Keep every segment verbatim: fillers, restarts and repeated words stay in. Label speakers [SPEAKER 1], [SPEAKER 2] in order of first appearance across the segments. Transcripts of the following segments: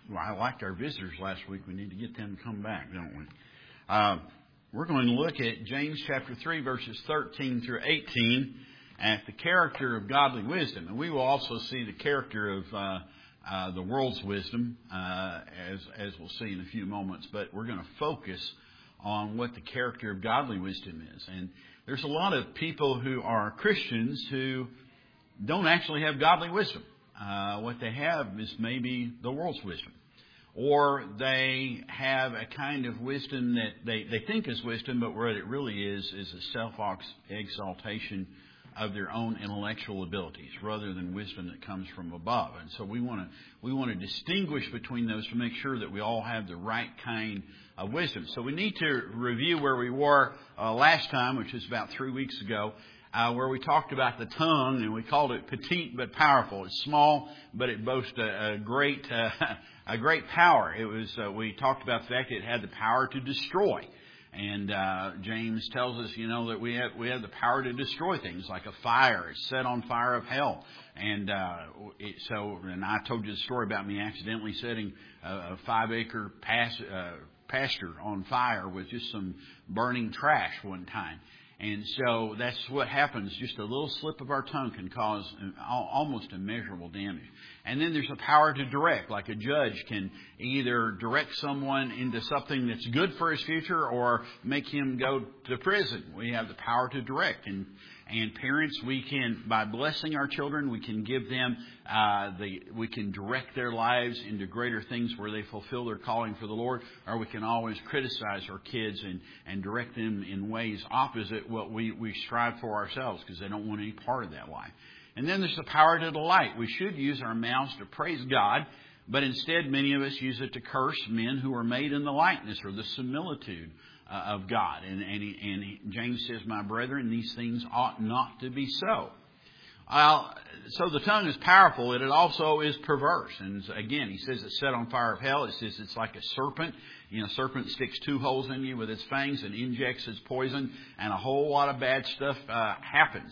[SPEAKER 1] Well, I liked our visitors last week. We need to get them to come back, don't we? Uh, we're going to look at James chapter three, verses thirteen through eighteen, at the character of godly wisdom. And we will also see the character of uh, uh, the world's wisdom, uh, as, as we'll see in a few moments. But we're going to focus on what the character of godly wisdom is. And there's a lot of people who are Christians who don't actually have godly wisdom. Uh, what they have is maybe the world's wisdom. Or they have a kind of wisdom that they, they think is wisdom, but what it really is is a self-exaltation of their own intellectual abilities rather than wisdom that comes from above. And so we want to we want to distinguish between those to make sure that we all have the right kind of wisdom. So we need to review where we were uh, last time, which was about three weeks ago. Uh, where we talked about the tongue, and we called it petite but powerful. It's small, but it boasts a, a great, uh, a great power. It was. Uh, we talked about the fact that it had the power to destroy, and uh, James tells us, you know, that we have we have the power to destroy things like a fire. It's set on fire of hell, and uh, it, so. And I told you the story about me accidentally setting a, a five-acre pas, uh, pasture on fire with just some burning trash one time. And so that's what happens. Just a little slip of our tongue can cause almost immeasurable damage. And then there's a power to direct, like a judge can either direct someone into something that's good for his future or make him go to prison. We have the power to direct. And and parents, we can, by blessing our children, we can give them, uh, the, we can direct their lives into greater things where they fulfill their calling for the Lord, or we can always criticize our kids and, and direct them in ways opposite what we, we strive for ourselves because they don't want any part of that life. And then there's the power to delight. We should use our mouths to praise God, but instead many of us use it to curse men who are made in the likeness or the similitude Uh, of God. And, and, he, and he, James says, my brethren, these things ought not to be so. Uh, so the tongue is powerful, and it also is perverse. And again, he says it's set on fire of hell. It says it's like a serpent. You know, a serpent sticks two holes in you with its fangs and injects its poison, and a whole lot of bad stuff uh, happens.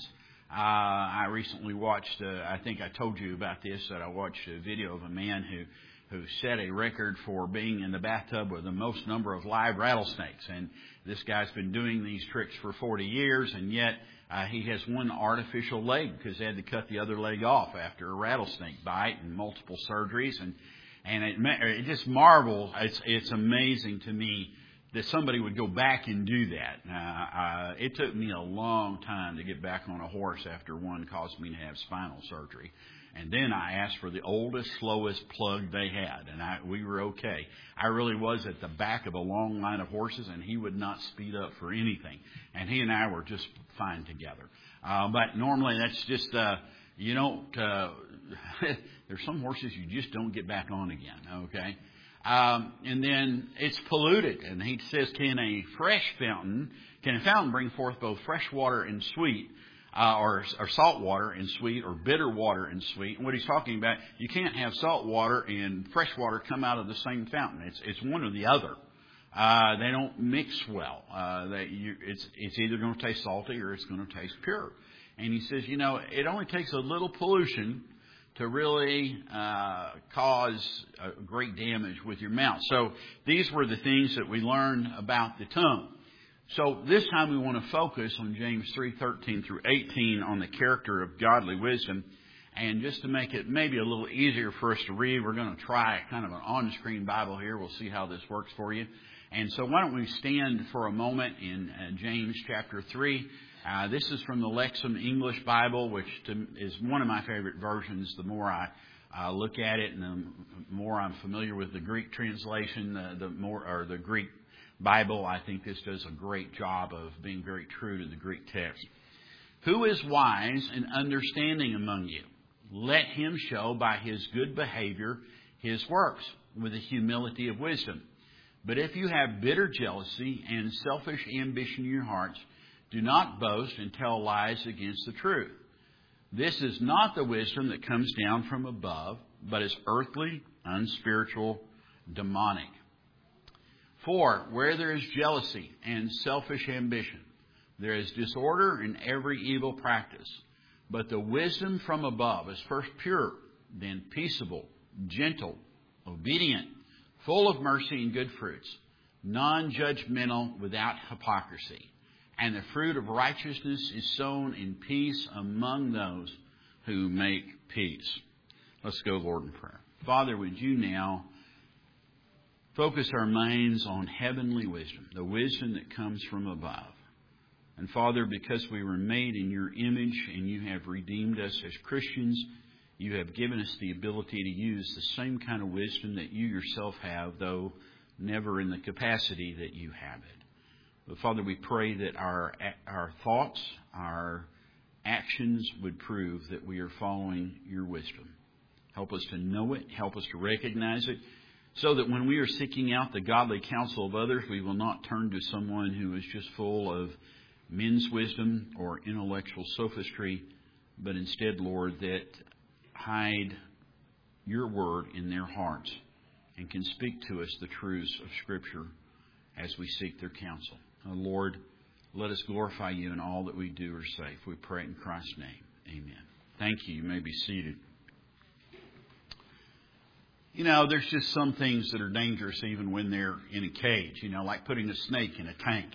[SPEAKER 1] Uh, I recently watched, uh, I think I told you about this, that I watched a video of a man who who set a record for being in the bathtub with the most number of live rattlesnakes. And this guy's been doing these tricks for forty years, and yet uh, he has one artificial leg because they had to cut the other leg off after a rattlesnake bite and multiple surgeries. And and it, it just marvels. It's, it's amazing to me that somebody would go back and do that. Uh, uh, it took me a long time to get back on a horse after one caused me to have spinal surgery. And then I asked for the oldest, slowest plug they had, and I, we were okay. I really was at the back of a long line of horses, and he would not speed up for anything. And he and I were just fine together. Uh, but normally that's just, uh, you don't, uh, there's some horses you just don't get back on again, okay? Um, and then it's polluted. And he says, can a fresh fountain, can a fountain bring forth both fresh water and sweet? Uh, or, or salt water and sweet, or bitter water and sweet. And what he's talking about, you can't have salt water and fresh water come out of the same fountain. It's it's one or the other. Uh, they don't mix well. Uh, they, you, it's it's either going to taste salty or it's going to taste pure. And he says, you know, it only takes a little pollution to really uh, cause uh, great damage with your mouth. So these were the things that we learned about the tongue. So this time we want to focus on James three thirteen through eighteen on the character of godly wisdom. And just to make it maybe a little easier for us to read, we're going to try kind of an on-screen Bible here. We'll see how this works for you. And so why don't we stand for a moment in uh, James chapter three. Uh, this is from the Lexham English Bible, which to, is one of my favorite versions. The more I uh, look at it and the more I'm familiar with the Greek translation, the, the more, or the Greek Bible, I think this does a great job of being very true to the Greek text. Who is wise and understanding among you? Let him show by his good behavior his works with the humility of wisdom. But if you have bitter jealousy and selfish ambition in your hearts, do not boast and tell lies against the truth. This is not the wisdom that comes down from above, but is earthly, unspiritual, demonic. For where there is jealousy and selfish ambition, there is disorder in every evil practice. But the wisdom from above is first pure, then peaceable, gentle, obedient, full of mercy and good fruits, non-judgmental, without hypocrisy. And the fruit of righteousness is sown in peace among those who make peace. Let's go, Lord, in prayer. Father, would you now focus our minds on heavenly wisdom, the wisdom that comes from above. And Father, because we were made in your image and you have redeemed us as Christians, you have given us the ability to use the same kind of wisdom that you yourself have, though never in the capacity that you have it. But Father, we pray that our our thoughts, our actions would prove that we are following your wisdom. Help us to know it. Help us to recognize it, so that when we are seeking out the godly counsel of others, we will not turn to someone who is just full of men's wisdom or intellectual sophistry, but instead, Lord, that hide your word in their hearts and can speak to us the truths of Scripture as we seek their counsel. Oh, Lord, let us glorify you in all that we do or say. If we pray in Christ's name, amen. Thank you. You may be seated. You know, there's just some things that are dangerous even when they're in a cage, you know, like putting a snake in a tank.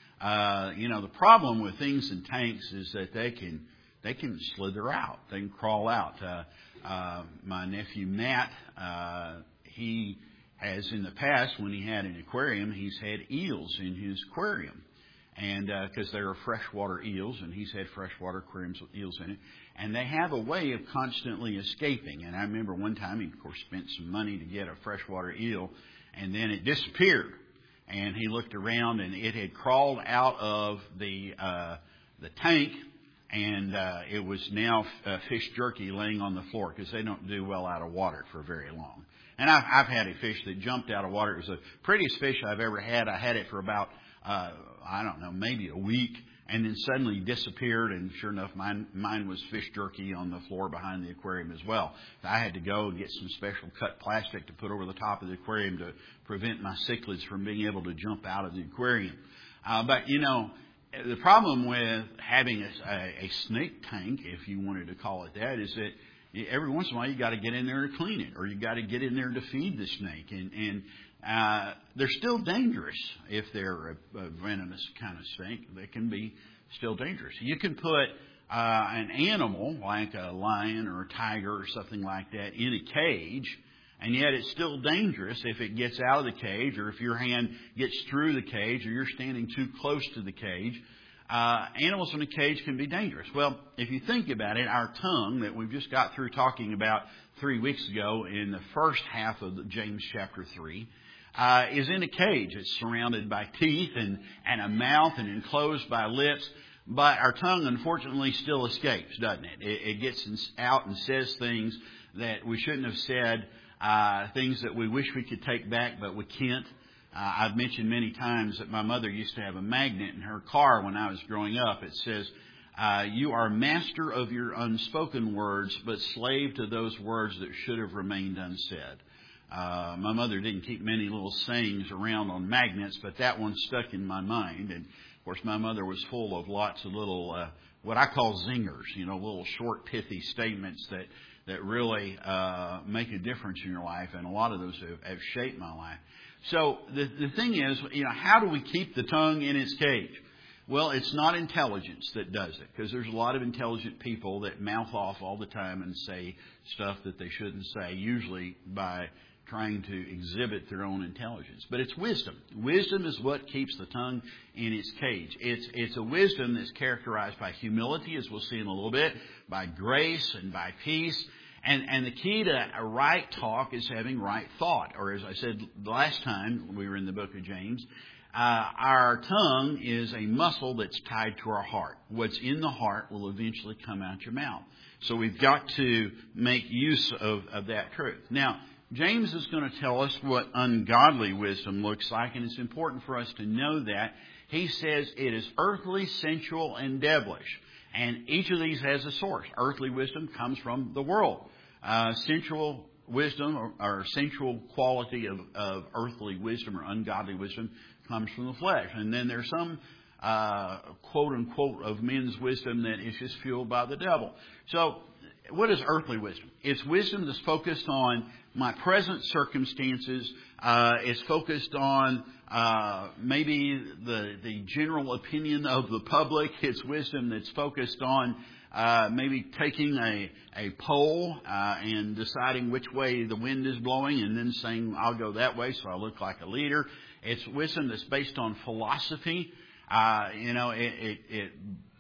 [SPEAKER 1] Uh, you know, the problem with things in tanks is that they can they can slither out. They can crawl out. Uh, uh, my nephew Matt, uh, he has in the past, when he had an aquarium, he's had eels in his aquarium. And because uh, they are freshwater eels, and he's had freshwater aquariums with eels in it. And they have a way of constantly escaping. And I remember one time he, of course, spent some money to get a freshwater eel, and then it disappeared. And he looked around, and it had crawled out of the uh, the tank, and uh, it was now uh, fish jerky laying on the floor, because they don't do well out of water for very long. And I've, I've had a fish that jumped out of water. It was the prettiest fish I've ever had. I had it for about, uh, I don't know, maybe a week, and then suddenly disappeared, and sure enough, mine, mine was fish jerky on the floor behind the aquarium as well. I had to go and get some special cut plastic to put over the top of the aquarium to prevent my cichlids from being able to jump out of the aquarium. Uh, but, you know, the problem with having a, a, a snake tank, if you wanted to call it that, is that every once in a while you got to get in there to clean it, or you got to get in there to feed the snake. And, and uh, they're still dangerous if they're a, a venomous kind of snake. They can be still dangerous. You can put uh, an animal like a lion or a tiger or something like that in a cage, and yet it's still dangerous if it gets out of the cage, or if your hand gets through the cage, or you're standing too close to the cage. Uh, animals in a cage can be dangerous. Well, if you think about it, our tongue that we've just got through talking about three weeks ago in the first half of the James chapter three, uh, is in a cage. It's surrounded by teeth and, and a mouth and enclosed by lips. But our tongue, unfortunately, still escapes, doesn't it? It, it gets out and says things that we shouldn't have said, uh, things that we wish we could take back, but we can't. Uh, I've mentioned many times that my mother used to have a magnet in her car when I was growing up. It says, uh, you are master of your unspoken words, but slave to those words that should have remained unsaid. Uh, my mother didn't keep many little sayings around on magnets, but that one stuck in my mind. And, of course, my mother was full of lots of little, uh, what I call zingers, you know, little short, pithy statements that, that really uh, make a difference in your life. And a lot of those have, have shaped my life. So the, the thing is, you know, how do we keep the tongue in its cage? Well, it's not intelligence that does it, because there's a lot of intelligent people that mouth off all the time and say stuff that they shouldn't say, usually by trying to exhibit their own intelligence. But it's wisdom. Wisdom is what keeps the tongue in its cage. It's, it's a wisdom that's characterized by humility, as we'll see in a little bit, by grace and by peace. And, and the key to a right talk is having right thought. Or as I said last time we were in the book of James, uh, our tongue is a muscle that's tied to our heart. What's in the heart will eventually come out your mouth. So we've got to make use of, of that truth. Now, James is going to tell us what ungodly wisdom looks like, and it's important for us to know that. He says it is earthly, sensual, and devilish. And each of these has a source. Earthly wisdom comes from the world. Uh, sensual wisdom or, or sensual quality of, of earthly wisdom or ungodly wisdom comes from the flesh. And then there's some uh, quote unquote of men's wisdom that is just fueled by the devil. So what is earthly wisdom? It's wisdom that's focused on my present circumstances. Uh, it's focused on uh, maybe the the general opinion of the public. It's wisdom that's focused on uh, maybe taking a a poll uh, and deciding which way the wind is blowing, and then saying I'll go that way, so I look like a leader. It's wisdom that's based on philosophy. Uh, you know, it, it, it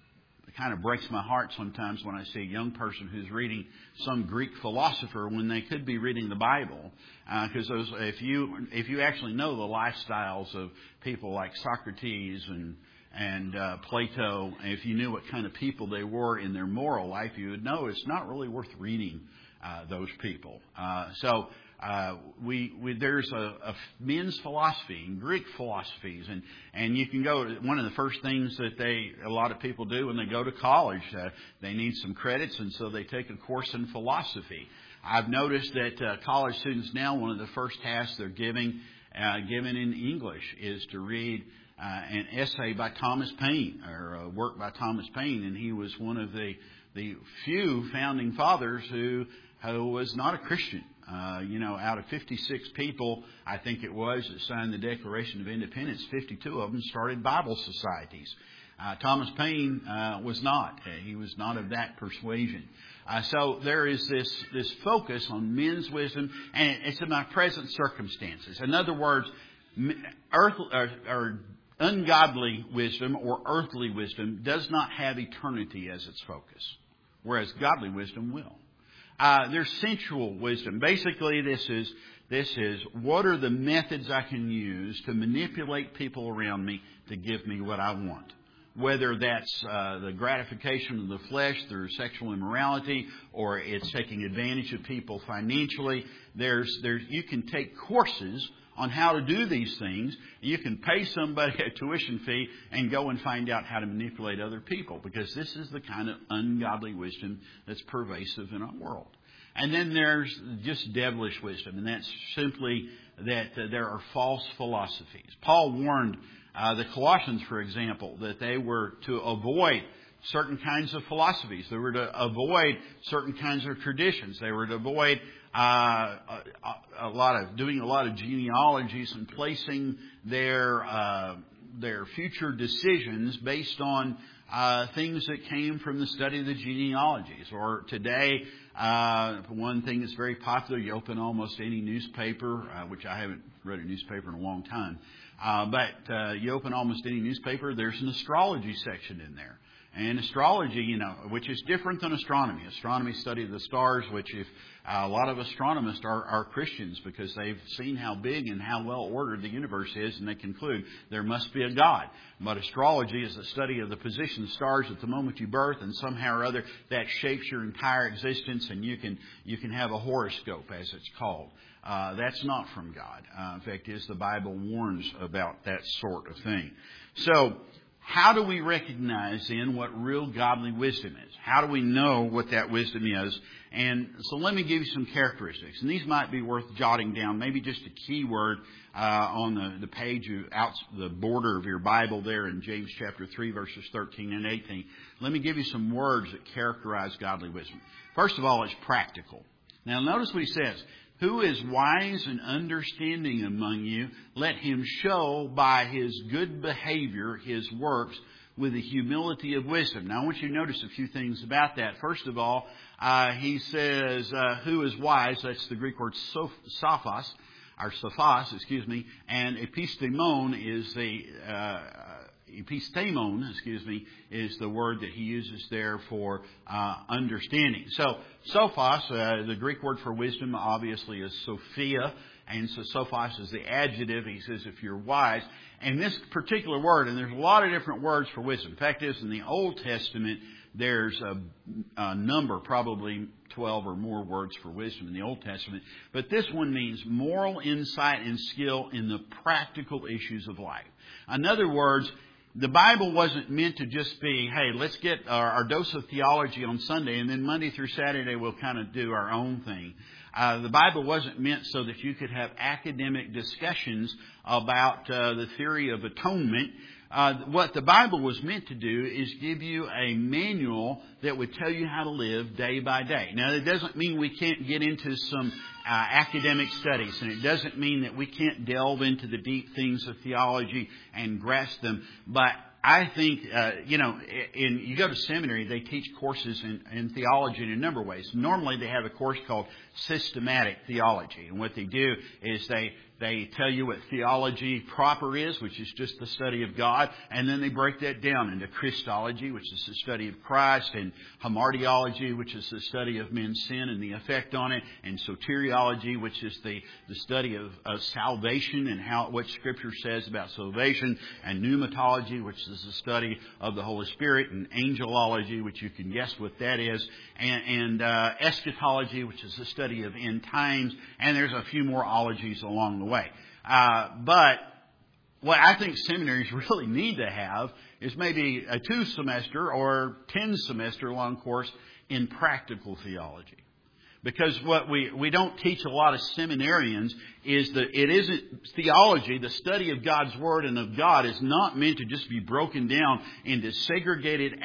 [SPEAKER 1] kind of breaks my heart sometimes when I see a young person who's reading some Greek philosopher when they could be reading the Bible. Because uh, those, if you if you actually know the lifestyles of people like Socrates and and uh, Plato, if you knew what kind of people they were in their moral life, you would know it's not really worth reading uh, those people. Uh, so. Uh, we, we there's a, a men's philosophy and Greek philosophies, and and you can go. One of the first things that they a lot of people do when they go to college, uh, they need some credits, and so they take a course in philosophy. I've noticed that uh, college students now, one of the first tasks they're giving uh, given in English is to read uh, an essay by Thomas Paine or a work by Thomas Paine, and he was one of the the few founding fathers who who was not a Christian. Uh, you know, out of fifty-six people, I think it was, that signed the Declaration of Independence, fifty-two of them started Bible societies. Uh, Thomas Paine uh, was not. He was not of that persuasion. Uh, so there is this, this focus on men's wisdom, and it's in my present circumstances. In other words, earth, or, or ungodly wisdom or earthly wisdom does not have eternity as its focus, whereas godly wisdom will. Uh, there's sensual wisdom. Basically, this is this is what are the methods I can use to manipulate people around me to give me what I want. Whether that's uh, the gratification of the flesh through sexual immorality, or it's taking advantage of people financially. There's there's you can take courses on how to do these things. You can pay somebody a tuition fee and go and find out how to manipulate other people, because this is the kind of ungodly wisdom that's pervasive in our world. And then there's just devilish wisdom, and that's simply that uh, there are false philosophies. Paul warned uh, the Colossians, for example, that they were to avoid certain kinds of philosophies. They were to avoid certain kinds of traditions. They were to avoid uh, a, a lot of doing a lot of genealogies and placing their uh, their future decisions based on uh, things that came from the study of the genealogies. Or today, uh, one thing that's very popular, you open almost any newspaper, uh, which I haven't read a newspaper in a long time, uh, but uh, you open almost any newspaper, there's an astrology section in there. And astrology, you know, which is different than astronomy. Astronomy study the stars, which if uh, a lot of astronomers are, are Christians because they've seen how big and how well ordered the universe is, and they conclude there must be a God. But astrology is the study of the position of stars at the moment you birth, and somehow or other that shapes your entire existence, and you can you can have a horoscope, as it's called. Uh, that's not from God. Uh, in fact, is the Bible warns about that sort of thing. So, how do we recognize then what real godly wisdom is? How do we know what that wisdom is? And so let me give you some characteristics. And these might be worth jotting down, maybe just a key word uh, on the, the page, out the border of your Bible there in James chapter three, verses thirteen and eighteen. Let me give you some words that characterize godly wisdom. First of all, it's practical. Now notice what he says. Who is wise and understanding among you? Let him show by his good behavior his works with the humility of wisdom. Now, I want you to notice a few things about that. First of all, uh, he says, uh, who is wise? That's the Greek word sophos, or sophos, excuse me. And epistemon is the... Uh, Epistemon, excuse me, is the word that he uses there for uh, understanding. So, sophos, uh, the Greek word for wisdom, obviously is Sophia, and so sophos is the adjective. He says if you're wise. And this particular word, and there's a lot of different words for wisdom. The fact is, in the Old Testament, there's a, a number, probably twelve or more words for wisdom in the Old Testament. But this one means moral insight and skill in the practical issues of life. In other words, the Bible wasn't meant to just be, hey, let's get our, our dose of theology on Sunday, and then Monday through Saturday we'll kind of do our own thing. Uh, the Bible wasn't meant so that you could have academic discussions about uh, the theory of atonement. Uh, what the Bible was meant to do is give you a manual that would tell you how to live day by day. Now, it doesn't mean we can't get into some uh, academic studies, and it doesn't mean that we can't delve into the deep things of theology and grasp them. But I think, uh, you know, in, you go to seminary, they teach courses in, in theology in a number of ways. Normally, they have a course called systematic theology, and what they do is they They tell you what theology proper is, which is just the study of God, and then they break that down into Christology, which is the study of Christ, and hamartiology, which is the study of men's sin and the effect on it, and soteriology, which is the, the study of, of salvation and how what Scripture says about salvation, and pneumatology, which is the study of the Holy Spirit, and angelology, which you can guess what that is, and, and uh, eschatology, which is the study of end times, and there's a few more ologies along the way. Uh, but what I think seminaries really need to have is maybe a two semester or ten semester long course in practical theology. Because what we, we don't teach a lot of seminarians is that it isn't theology, the study of God's Word and of God is not meant to just be broken down into segregated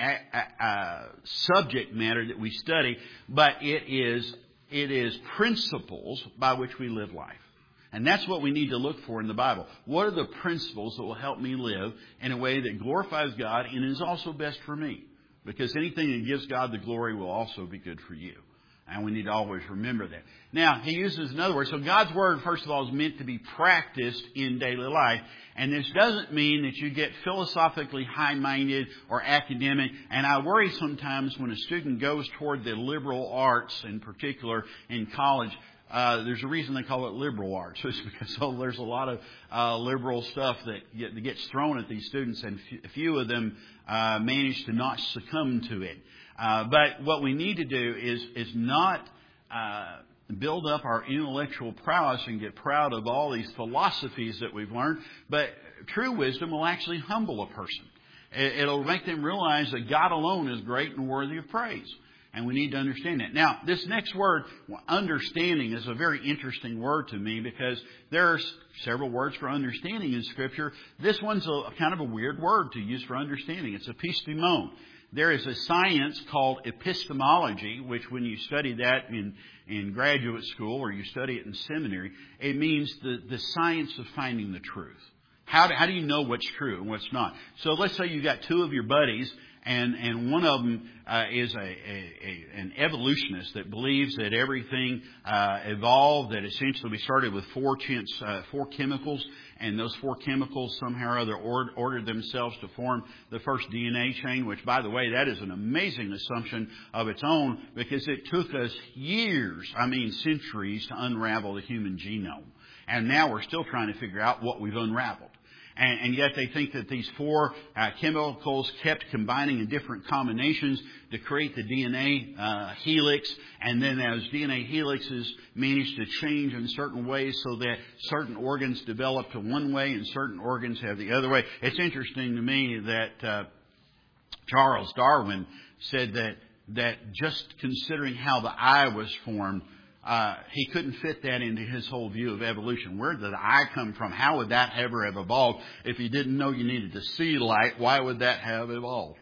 [SPEAKER 1] uh, subject matter that we study, but it is, it is principles by which we live life. And that's what we need to look for in the Bible. What are the principles that will help me live in a way that glorifies God and is also best for me? Because anything that gives God the glory will also be good for you. And we need to always remember that. Now, he uses another word. So God's Word, first of all, is meant to be practiced in daily life. And this doesn't mean that you get philosophically high-minded or academic. And I worry sometimes when a student goes toward the liberal arts, in particular in college, Uh, there's a reason they call it liberal arts. It's because oh, there's a lot of uh, liberal stuff that, get, that gets thrown at these students, and f- few of them uh, manage to not succumb to it. Uh, but what we need to do is is not uh, build up our intellectual prowess and get proud of all these philosophies that we've learned. But true wisdom will actually humble a person. It, it'll make them realize that God alone is great and worthy of praise. And we need to understand that. Now, this next word, understanding, is a very interesting word to me because there's several words for understanding in Scripture. This one's a kind of a weird word to use for understanding. It's epistemon. There is a science called epistemology, which when you study that in, in graduate school or you study it in seminary, it means the, the science of finding the truth. How do, how do you know what's true and what's not? So let's say you got two of your buddies, And, and one of them uh, is a, a, a, an evolutionist that believes that everything uh, evolved, that essentially we started with four, chance, uh, four chemicals, and those four chemicals somehow or other or, ordered themselves to form the first D N A chain, which, by the way, that is an amazing assumption of its own because it took us years, I mean centuries, to unravel the human genome. And now we're still trying to figure out what we've unraveled. And, and yet they think that these four uh, chemicals kept combining in different combinations to create the D N A uh, helix. And then those D N A helixes managed to change in certain ways so that certain organs developed to one way and certain organs have the other way. It's interesting to me that uh, Charles Darwin said that, that just considering how the eye was formed, Uh, he couldn't fit that into his whole view of evolution. Where did the eye come from? How would that ever have evolved? If he didn't know you needed to see light, why would that have evolved?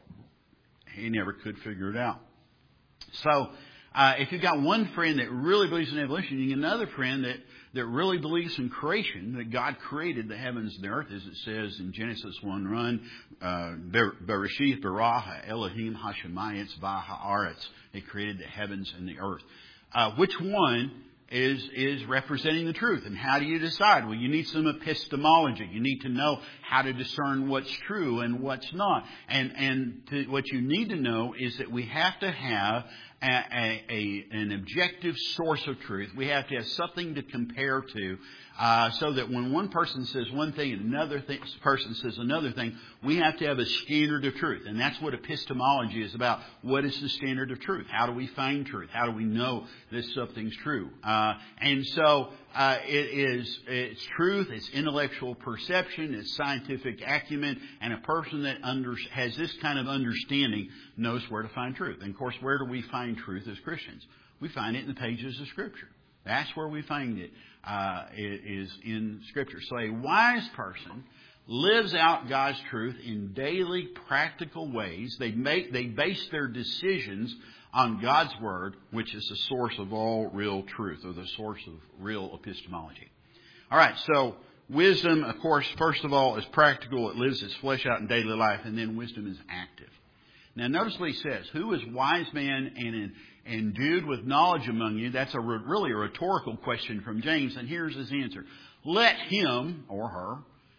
[SPEAKER 1] He never could figure it out. So, uh, if you've got one friend that really believes in evolution, you get another friend that, that really believes in creation, that God created the heavens and the earth, as it says in Genesis one one, uh, Bereshith bara Elohim hashemayim v'haaretz. He created the heavens and the earth. Uh, which one is is representing the truth? And how do you decide? Well, you need some epistemology. You need to know how to discern what's true and what's not. And and to, what you need to know is that we have to have a, a, a an objective source of truth. We have to have something to compare to, uh, so that when one person says one thing and another th- person says another thing, we have to have a standard of truth. And that's what epistemology is about. What is the standard of truth? How do we find truth? How do we know that something's true? Uh, and so uh, it is it's truth, it's intellectual perception, it's scientific acumen, and a person that under, has this kind of understanding knows where to find truth. And of course, where do we find truth as Christians? We find it in the pages of Scripture. That's where we find it, uh, is in Scripture. So a wise person lives out God's truth in daily practical ways. They make, they base their decisions on God's Word, which is the source of all real truth, or the source of real epistemology. All right, so wisdom, of course, first of all, is practical. It lives its flesh out in daily life, and then wisdom is active. Now, notice what he says. Who is wise man and endued with knowledge among you? That's a really a rhetorical question from James, and here's his answer. Let him, or her,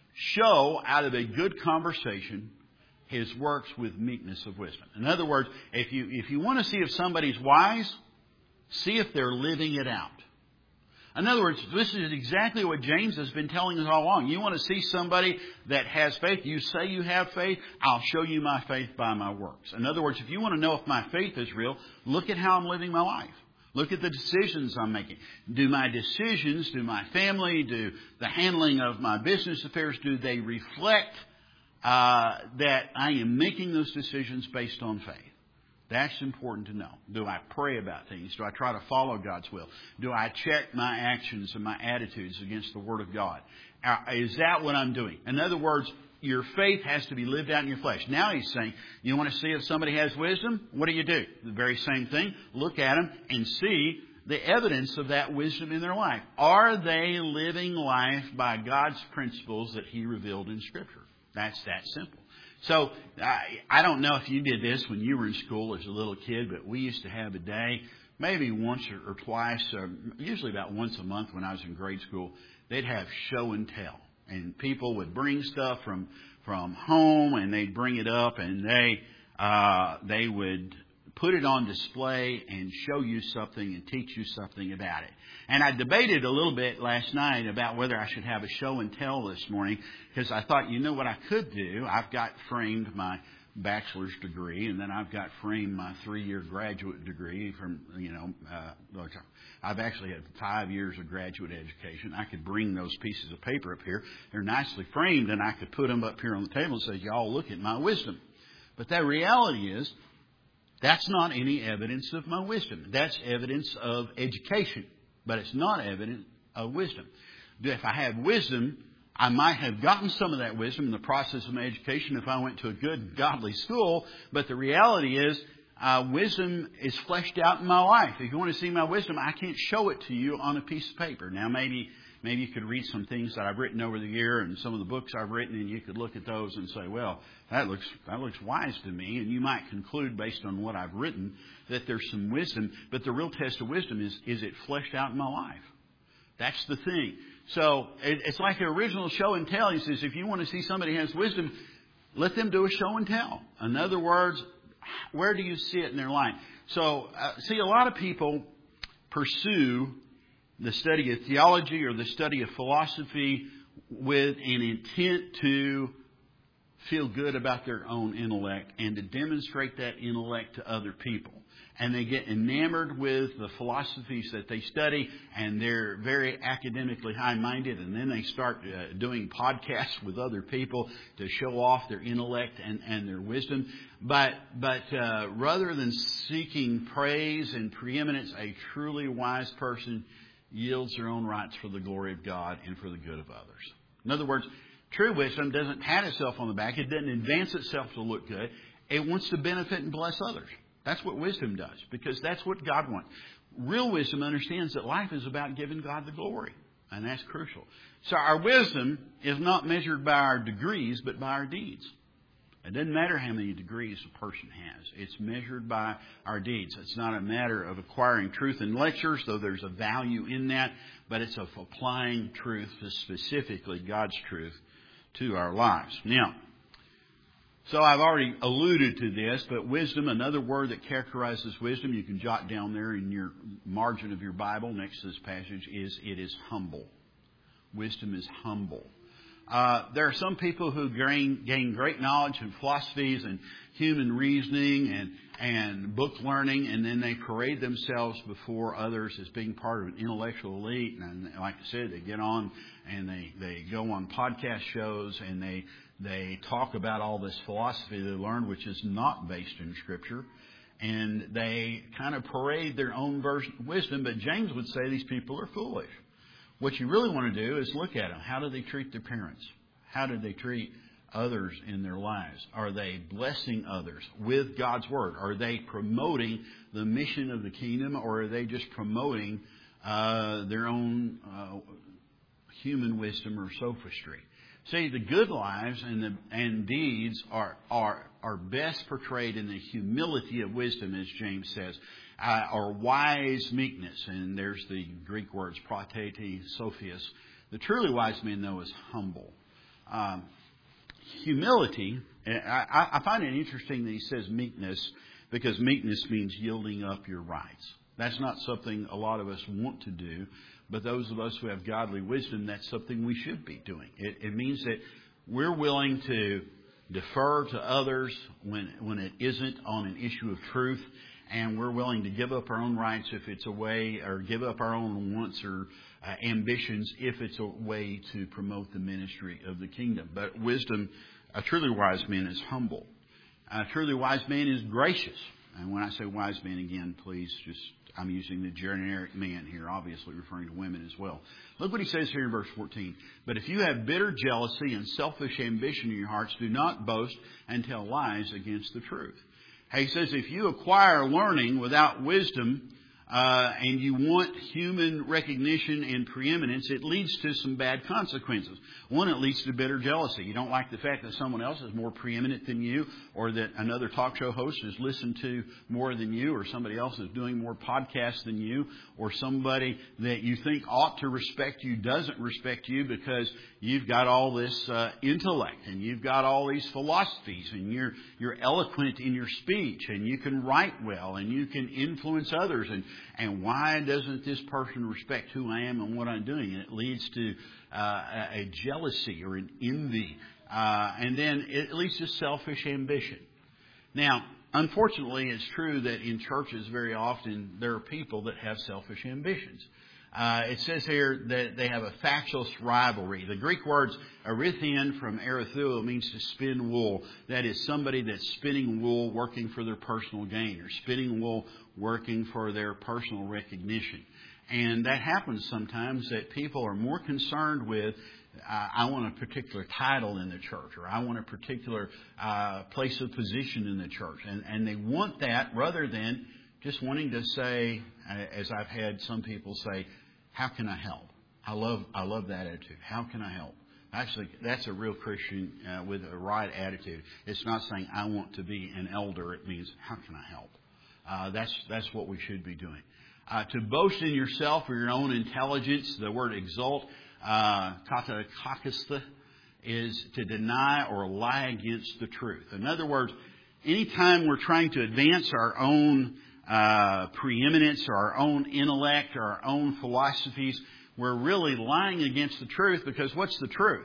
[SPEAKER 1] show out of a good conversation his works with meekness of wisdom. In other words, if you if you want to see if somebody's wise, see if they're living it out. In other words, this is exactly what James has been telling us all along. You want to see somebody that has faith, you say you have faith, I'll show you my faith by my works. In other words, if you want to know if my faith is real, look at how I'm living my life. Look at the decisions I'm making. Do my decisions, do my family, do the handling of my business affairs, do they reflect uh, that I am making those decisions based on faith? That's important to know. Do I pray about things? Do I try to follow God's will? Do I check my actions and my attitudes against the Word of God? Is that what I'm doing? In other words, your faith has to be lived out in your flesh. Now he's saying, you want to see if somebody has wisdom? What do you do? The very same thing. Look at them and see the evidence of that wisdom in their life. Are they living life by God's principles that He revealed in Scripture? That's that simple. So, I, I don't know if you did this when you were in school as a little kid, but we used to have a day, maybe once or, or twice, or usually about once a month when I was in grade school, they'd have show and tell. And people would bring stuff from, from home and they'd bring it up and they, uh, they would put it on display and show you something and teach you something about it. And I debated a little bit last night about whether I should have a show and tell this morning, because I thought, you know what I could do? I've got framed my bachelor's degree, and then I've got framed my three-year graduate degree from, you know, uh, I've actually had five years of graduate education. I could bring those pieces of paper up here. They're nicely framed, and I could put them up here on the table and say, y'all look at my wisdom. But the reality is, that's not any evidence of my wisdom. That's evidence of education, but it's not evidence of wisdom. If I have wisdom, I might have gotten some of that wisdom in the process of my education if I went to a good, godly school, but the reality is uh, wisdom is fleshed out in my life. If you want to see my wisdom, I can't show it to you on a piece of paper. Now, maybe maybe you could read some things that I've written over the year and some of the books I've written, and you could look at those and say, well, that looks that looks wise to me. And you might conclude based on what I've written that there's some wisdom. But the real test of wisdom is, is it fleshed out in my life? That's the thing. So it, it's like the original show and tell. He says, if you want to see somebody has wisdom, let them do a show and tell. In other words, where do you see it in their life? So, uh, see, a lot of people pursue the study of theology or the study of philosophy with an intent to feel good about their own intellect and to demonstrate that intellect to other people. And they get enamored with the philosophies that they study, and they're very academically high-minded, and then they start uh, doing podcasts with other people to show off their intellect and, and their wisdom. But but uh, rather than seeking praise and preeminence, a truly wise person yields their own rights for the glory of God and for the good of others. In other words, true wisdom doesn't pat itself on the back. It doesn't advance itself to look good. It wants to benefit and bless others. That's what wisdom does, because that's what God wants. Real wisdom understands that life is about giving God the glory, and that's crucial. So our wisdom is not measured by our degrees, but by our deeds. It doesn't matter how many degrees a person has. It's measured by our deeds. It's not a matter of acquiring truth in lectures, though there's a value in that, but it's of applying truth, specifically God's truth, to our lives. Now, so I've already alluded to this, but wisdom, another word that characterizes wisdom, you can jot down there in your margin of your Bible next to this passage, is it is humble. Wisdom is humble. Uh, there are some people who gain, gain great knowledge in philosophies and human reasoning and, and book learning, and then they parade themselves before others as being part of an intellectual elite. And like I said, they get on and they, they go on podcast shows and they They talk about all this philosophy they learned, which is not based in Scripture. And they kind of parade their own version of wisdom, but James would say these people are foolish. What you really want to do is look at them. How do they treat their parents? How do they treat others in their lives? Are they blessing others with God's Word? Are they promoting the mission of the kingdom, or are they just promoting uh, their own uh, human wisdom or sophistry? See, the good lives and the and deeds are are are best portrayed in the humility of wisdom, as James says, uh, or wise meekness. And there's the Greek words protete, sophias. The truly wise man, though, is humble. Um, humility. I, I find it interesting that he says meekness, because meekness means yielding up your rights. That's not something a lot of us want to do. But those of us who have godly wisdom, that's something we should be doing. It, it means that we're willing to defer to others when when it isn't on an issue of truth, and we're willing to give up our own rights if it's a way, or give up our own wants or uh, ambitions if it's a way to promote the ministry of the kingdom. But wisdom, a truly wise man is humble. A truly wise man is gracious. And when I say wise man, again, please just... I'm using the generic man here, obviously referring to women as well. Look what he says here in verse fourteen. But if you have bitter jealousy and selfish ambition in your hearts, do not boast and tell lies against the truth. He says if you acquire learning without wisdom, uh, and you want human recognition and preeminence, it leads to some bad consequences. One, it leads to bitter jealousy. You don't like the fact that someone else is more preeminent than you, or that another talk show host is listened to more than you, or somebody else is doing more podcasts than you, or somebody that you think ought to respect you doesn't respect you because you've got all this uh, intellect and you've got all these philosophies and you're you're eloquent in your speech and you can write well and you can influence others. And And why doesn't this person respect who I am and what I'm doing? And it leads to uh, a jealousy or an envy. Uh, and then it leads to selfish ambition. Now, unfortunately, it's true that in churches very often there are people that have selfish ambitions. Uh, it says here that they have a factious rivalry. The Greek words erythian from erythuo means to spin wool. That is somebody that's spinning wool working for their personal gain, or spinning wool working for their personal recognition. And that happens sometimes, that people are more concerned with, uh, I want a particular title in the church, or I want a particular uh, place of position in the church. And, and they want that rather than just wanting to say, as I've had some people say, how can I help? I love I love that attitude. How can I help? Actually, that's a real Christian uh, with a right attitude. It's not saying I want to be an elder. It means how can I help? Uh, that's that's what we should be doing. Uh, to boast in yourself or your own intelligence, the word exalt, uh, katakakistha, is to deny or lie against the truth. In other words, anytime we're trying to advance our own uh, preeminence or our own intellect or our own philosophies, we're really lying against the truth, because what's the truth?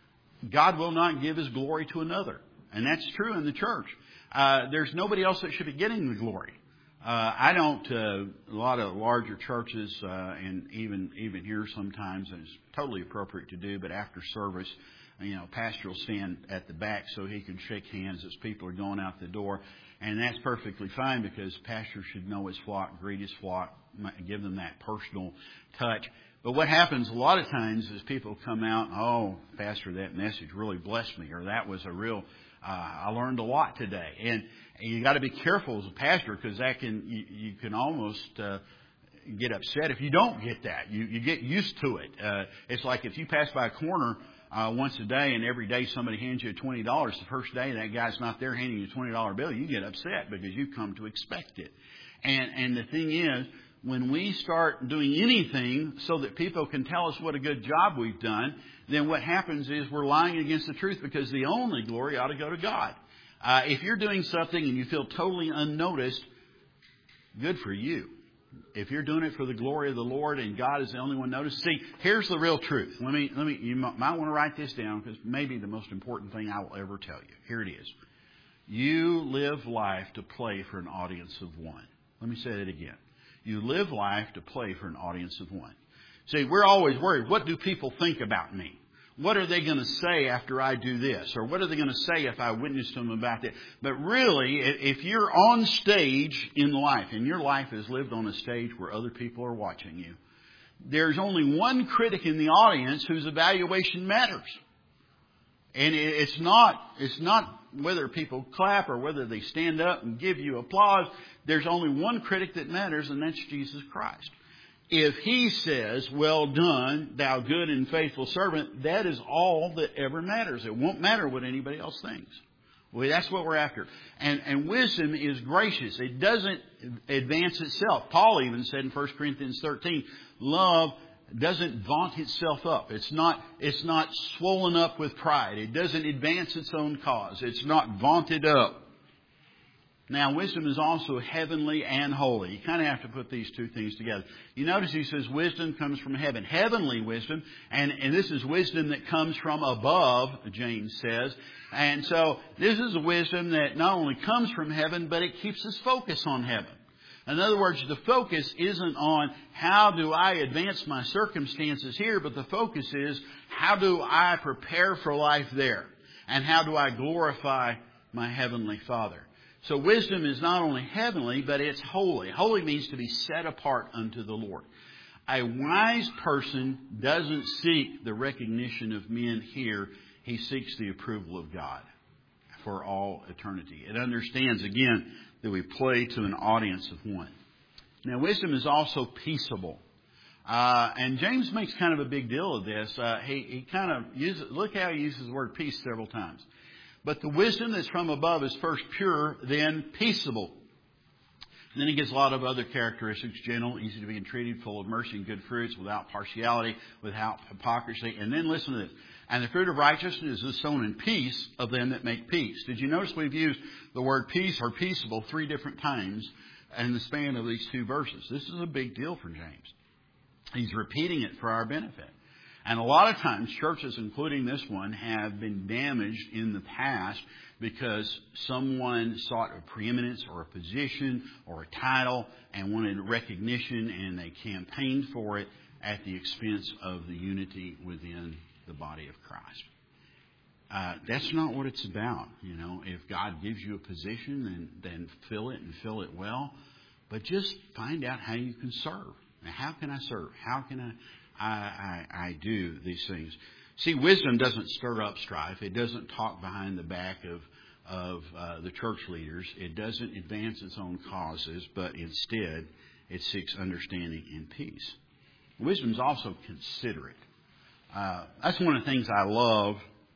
[SPEAKER 1] God will not give His glory to another. And that's true in the church. Uh, there's nobody else that should be getting the glory. Uh, I don't, uh, a lot of larger churches, uh, and even, even here sometimes, and it's totally appropriate to do, but after service, you know, pastor will stand at the back so he can shake hands as people are going out the door. And that's perfectly fine, because pastor should know his flock, greet his flock, give them that personal touch. But what happens a lot of times is people come out, oh, pastor, that message really blessed me, or that was a real, uh, I learned a lot today. And, and you got to be careful as a pastor, because that can, you, you can almost uh, get upset if you don't get that. You, you get used to it. Uh, it's like if you pass by a corner uh, once a day, and every day somebody hands you twenty dollars. The first day that guy's not there handing you a twenty dollar bill, you get upset because you've come to expect it. And and the thing is, when we start doing anything so that people can tell us what a good job we've done, then what happens is we're lying against the truth, because the only glory ought to go to God. Uh, if you're doing something and you feel totally unnoticed, good for you. If you're doing it for the glory of the Lord and God is the only one noticed. See, here's the real truth. Let me, let me, you might want to write this down, because maybe the most important thing I will ever tell you. Here it is. You live life to play for an audience of one. Let me say that again. You live life to play for an audience of one. See, we're always worried, what do people think about me? what are they going to say after I do this? Or what are they going to say if I witness to them about that? But really, if you're on stage in life, and your life is lived on a stage where other people are watching you, there's only one critic in the audience whose evaluation matters. And it's not, it's not whether people clap or whether they stand up and give you applause. There's only one critic that matters, and that's Jesus Christ. If He says, well done, thou good and faithful servant, that is all that ever matters. It won't matter what anybody else thinks. Well, that's what we're after. And, and wisdom is gracious. It doesn't advance itself. Paul even said in First Corinthians thirteen, love doesn't vaunt itself up. It's not, it's not swollen up with pride. It doesn't advance its own cause. It's not vaunted up. Now, wisdom is also heavenly and holy. You kind of have to put these two things together. You notice he says wisdom comes from heaven. Heavenly wisdom, and, and this is wisdom that comes from above, James says. And so this is a wisdom that not only comes from heaven, but it keeps us focused on heaven. In other words, the focus isn't on how do I advance my circumstances here, but the focus is how do I prepare for life there? And how do I glorify my Heavenly Father? So wisdom is not only heavenly, but it's holy. Holy means to be set apart unto the Lord. A wise person doesn't seek the recognition of men here. He seeks the approval of God for all eternity. It understands, again, that we play to an audience of one. Now, wisdom is also peaceable. Uh, and James makes kind of a big deal of this. Uh, he, he kind of uses, look how he uses the word peace several times. But the wisdom that's from above is first pure, then peaceable. And then he gives a lot of other characteristics: gentle, easy to be entreated, full of mercy and good fruits, without partiality, without hypocrisy. And then listen to this. And the fruit of righteousness is sown in peace of them that make peace. Did you notice we've used the word peace or peaceable three different times in the span of these two verses? This is a big deal for James. He's repeating it for our benefit. And a lot of times churches, including this one, have been damaged in the past because someone sought a preeminence or a position or a title and wanted recognition, and they campaigned for it at the expense of the unity within the body of Christ. Uh, that's not what it's about. You know, if God gives you a position, then, then fill it and fill it well. But just find out how you can serve. Now, how can I serve? How can I, I, I, I do these things? See, wisdom doesn't stir up strife. It doesn't talk behind the back of, of uh, the church leaders. It doesn't advance its own causes, but instead it seeks understanding and peace. Wisdom is also considerate. Uh, that's one of the things I love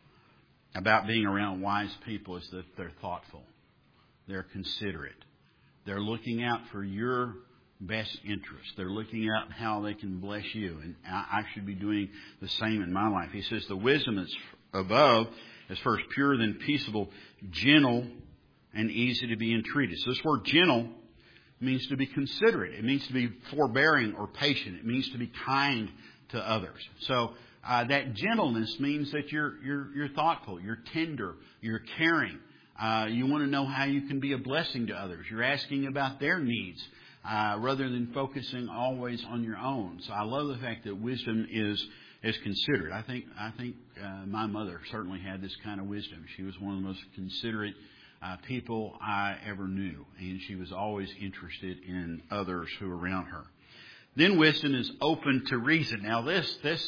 [SPEAKER 1] about being around wise people, is that they're thoughtful. They're considerate. They're looking out for your best interest. They're looking out how they can bless you. And I, I should be doing the same in my life. He says the wisdom that's above is first pure, then peaceable, gentle, and easy to be entreated. So this word gentle means to be considerate. It means to be forbearing or patient. It means to be kind to others. So Uh, that gentleness means that you're you're you're thoughtful, you're tender, you're caring. Uh, you want to know how you can be a blessing to others. You're asking about their needs uh, rather than focusing always on your own. So I love the fact that wisdom is is considerate. I think I think uh, my mother certainly had this kind of wisdom. She was one of the most considerate uh, people I ever knew, and she was always interested in others who were around her. Then wisdom is open to reason. Now this this.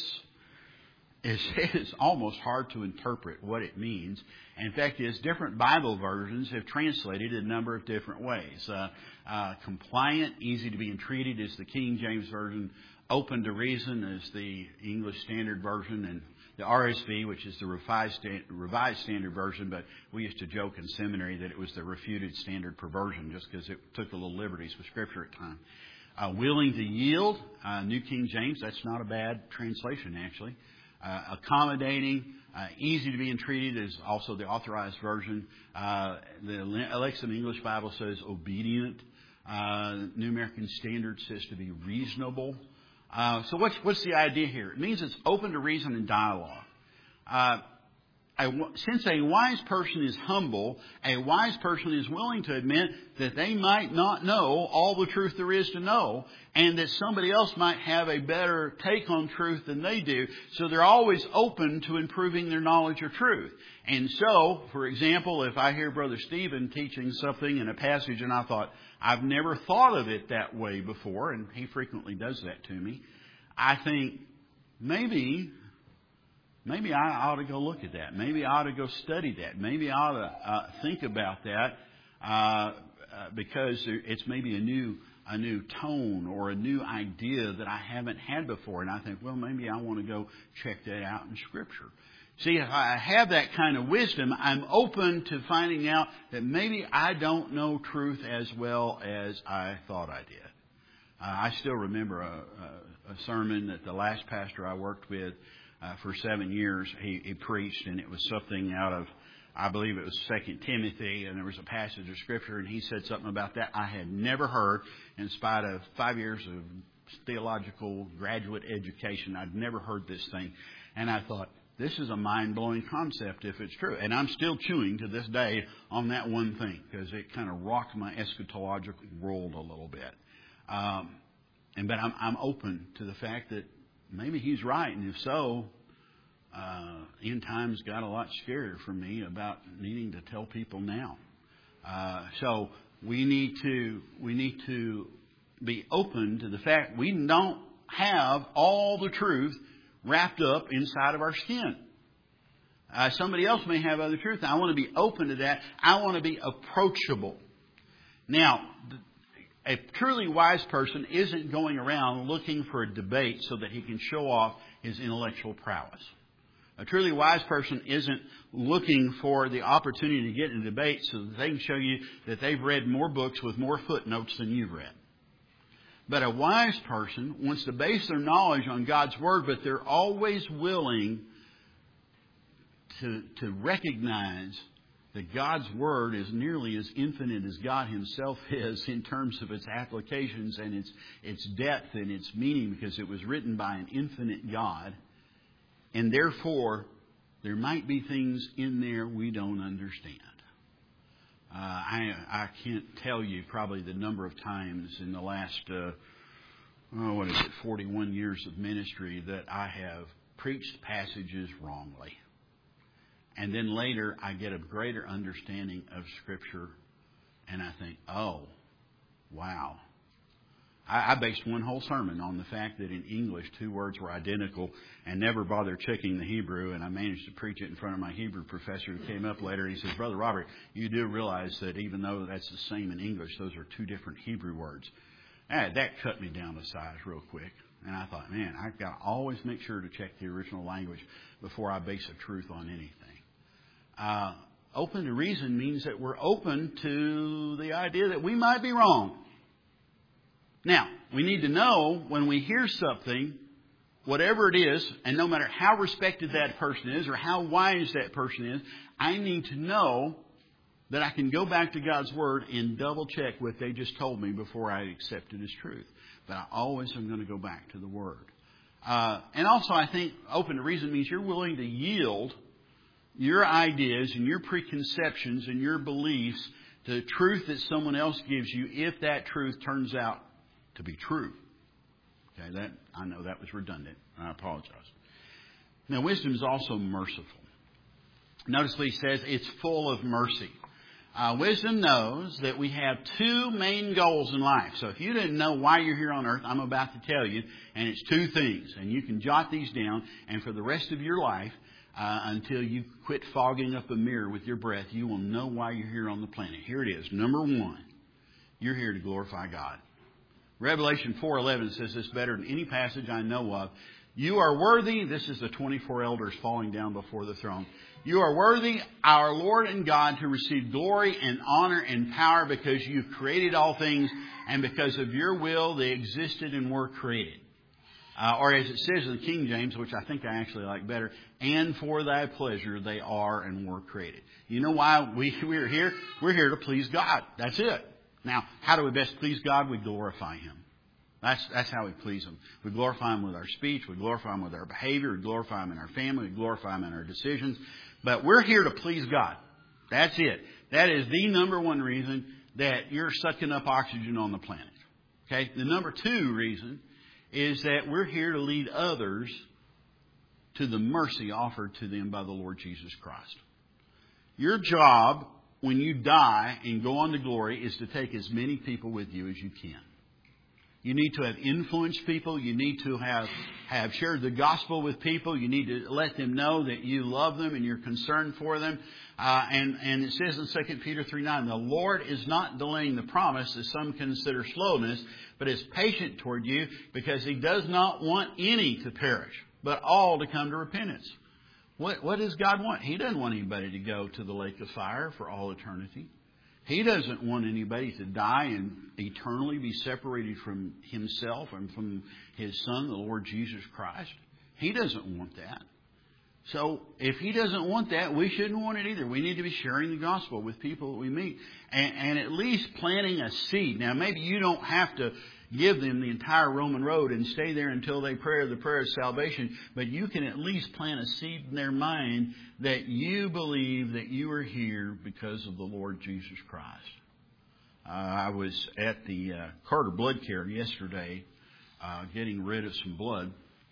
[SPEAKER 1] It is almost hard to interpret what it means. In fact, is different Bible versions have translated it a number of different ways. Uh, uh, compliant, easy to be entreated is the King James Version. Open to reason is the English Standard Version, and the R S V, which is the Revised, Revised Standard Version. But we used to joke in seminary that it was the Refuted Standard Perversion, just because it took a little liberties with Scripture at times. Uh, willing to yield, uh, New King James. That's not a bad translation, actually. Uh, accommodating, uh, easy to be entreated is also the Authorized Version. Uh, the Lexham English Bible says obedient. Uh, New American Standard says to be reasonable. Uh, so what's what's the idea here? It means it's open to reason and dialogue. Uh, A, since a wise person is humble, a wise person is willing to admit that they might not know all the truth there is to know, and that somebody else might have a better take on truth than they do. So they're always open to improving their knowledge of truth. And so, for example, if I hear Brother Stephen teaching something in a passage and I thought, I've never thought of it that way before, and he frequently does that to me, I think maybe... Maybe I ought to go look at that. Maybe I ought to go study that. Maybe I ought to uh, think about that uh, uh, because it's maybe a new a new tone or a new idea that I haven't had before. And I think, well, maybe I want to go check that out in Scripture. See, if I have that kind of wisdom, I'm open to finding out that maybe I don't know truth as well as I thought I did. Uh, I still remember a, a, a sermon that the last pastor I worked with Uh, for seven years, he, he preached, and it was something out of, I believe it was Second Timothy, and there was a passage of Scripture, and he said something about that I had never heard. In spite of five years of theological graduate education, I'd never heard this thing. And I thought, this is a mind-blowing concept if it's true. And I'm still chewing to this day on that one thing, because it kind of rocked my eschatological world a little bit. Um, and But I'm, I'm open to the fact that maybe he's right, and if so, uh, end times got a lot scarier for me about needing to tell people now. Uh, so we need to we need to be open to the fact we don't have all the truth wrapped up inside of our skin. Uh, somebody else may have other truth. I want to be open to that. I want to be approachable. Now, a truly wise person isn't going around looking for a debate so that he can show off his intellectual prowess. A truly wise person isn't looking for the opportunity to get in a debate so that they can show you that they've read more books with more footnotes than you've read. But a wise person wants to base their knowledge on God's Word, but they're always willing to, to recognize that God's Word is nearly as infinite as God Himself is in terms of its applications and its its depth and its meaning, because it was written by an infinite God. And therefore, there might be things in there we don't understand. Uh, I, I can't tell you probably the number of times in the last, uh, oh, what is it, forty-one years of ministry that I have preached passages wrongly. And then later I get a greater understanding of Scripture, and I think, oh, wow. I, I based one whole sermon on the fact that in English two words were identical and never bothered checking the Hebrew, and I managed to preach it in front of my Hebrew professor who came up later. He says, Brother Robert, you do realize that even though that's the same in English, those are two different Hebrew words. And that cut me down to size real quick. And I thought, man, I've got to always make sure to check the original language before I base a truth on anything. Uh, open to reason means that we're open to the idea that we might be wrong. Now, we need to know when we hear something, whatever it is, and no matter how respected that person is or how wise that person is, I need to know that I can go back to God's Word and double check what they just told me before I accept it as truth. But I always am going to go back to the Word. Uh, and also, I think open to reason means you're willing to yield your ideas and your preconceptions and your beliefs to the truth that someone else gives you if that truth turns out to be true. Okay, that I know that was redundant. I apologize. Now, wisdom is also merciful. Notice what he says, it's full of mercy. Uh, wisdom knows that we have two main goals in life. So if you didn't know why you're here on earth, I'm about to tell you. And it's two things. And you can jot these down. And for the rest of your life, uh, until you quit fogging up a mirror with your breath, you will know why you're here on the planet. Here it is. Number one, you're here to glorify God. Revelation four eleven says this better than any passage I know of. You are worthy. This is the twenty-four elders falling down before the throne. You are worthy, our Lord and God, to receive glory and honor and power because you've created all things, and because of your will they existed and were created. Uh, or as it says in the King James, which I think I actually like better, and for thy pleasure they are and were created. You know why we, we're here? We're here to please God. That's it. Now, how do we best please God? We glorify Him. That's, that's how we please Him. We glorify Him with our speech. We glorify Him with our behavior. We glorify Him in our family. We glorify Him in our decisions. But we're here to please God. That's it. That is the number one reason that you're sucking up oxygen on the planet. Okay? The number two reason is that we're here to lead others to the mercy offered to them by the Lord Jesus Christ. Your job when you die and go on to glory is to take as many people with you as you can. You need to have influenced people. You need to have, have shared the gospel with people. You need to let them know that you love them and you're concerned for them. Uh, and, and it says in Second Peter three nine, the Lord is not delaying the promise, as some consider slowness, but is patient toward you, because He does not want any to perish, but all to come to repentance. What, what does God want? He doesn't want anybody to go to the lake of fire for all eternity. He doesn't want anybody to die and eternally be separated from Himself and from His Son, the Lord Jesus Christ. He doesn't want that. So if He doesn't want that, we shouldn't want it either. We need to be sharing the gospel with people that we meet and, and at least planting a seed. Now, maybe you don't have to give them the entire Roman road and stay there until they pray the prayer of salvation, but you can at least plant a seed in their mind that you believe that you are here because of the Lord Jesus Christ. Uh, I was at the uh, Carter Blood Care yesterday uh, getting rid of some blood.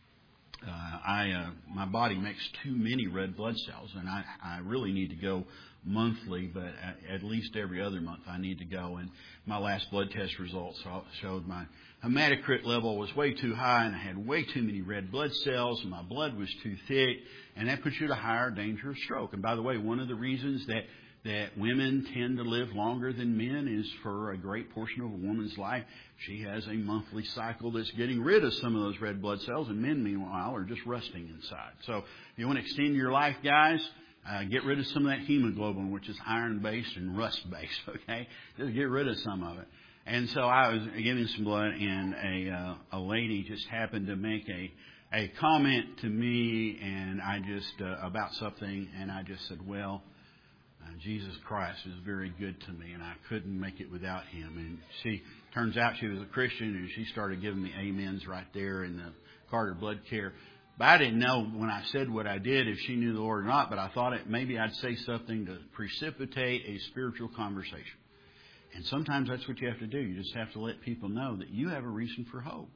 [SPEAKER 1] Uh, I uh, my body makes too many red blood cells, and I, I really need to go monthly, but at, at least every other month I need to go. And my last blood test results showed my hematocrit level was way too high, and I had way too many red blood cells, and my blood was too thick, and that puts you at a higher danger of stroke. And by the way, one of the reasons that that women tend to live longer than men is for a great portion of a woman's life. She has a monthly cycle that's getting rid of some of those red blood cells, and men, meanwhile, are just rusting inside. So if you want to extend your life, guys, uh, get rid of some of that hemoglobin, which is iron-based and rust-based, okay? Just get rid of some of it. And so I was giving some blood, and a uh, a lady just happened to make a, a comment to me, and I just, uh, about something, and I just said, well, Uh, Jesus Christ is very good to me, and I couldn't make it without Him. And she, turns out she was a Christian, and she started giving me amens right there in the Carter Blood Care. But I didn't know when I said what I did if she knew the Lord or not, but I thought it maybe I'd say something to precipitate a spiritual conversation. And sometimes that's what you have to do. You just have to let people know that you have a reason for hope